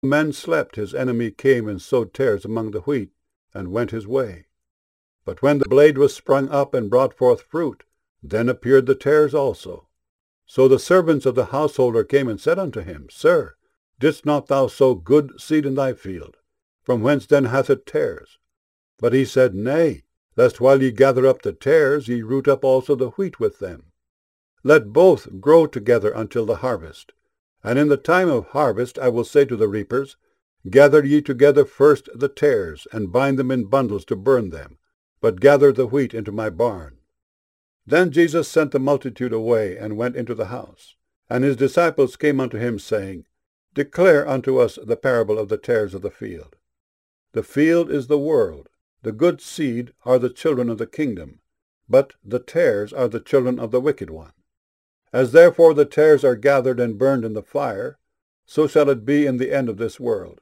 men slept, his enemy came and sowed tares among the wheat, and went his way. But when the blade was sprung up and brought forth fruit, then appeared the tares also. So the servants of the householder came and said unto him, Sir, didst not thou sow good seed in thy field? From whence then hath it tares? But he said, Nay, lest while ye gather up the tares, ye root up also the wheat with them. Let both grow together until the harvest. And in the time of harvest I will say to the reapers, Gather ye together first the tares, and bind them in bundles to burn them, but gather the wheat into my barn. Then Jesus sent the multitude away, and went into the house. And his disciples came unto him, saying, Declare unto us the parable of the tares of the field. The field is the world. The good seed are the children of the kingdom, but the tares are the children of the wicked one. As therefore the tares are gathered and burned in the fire, so shall it be in the end of this world.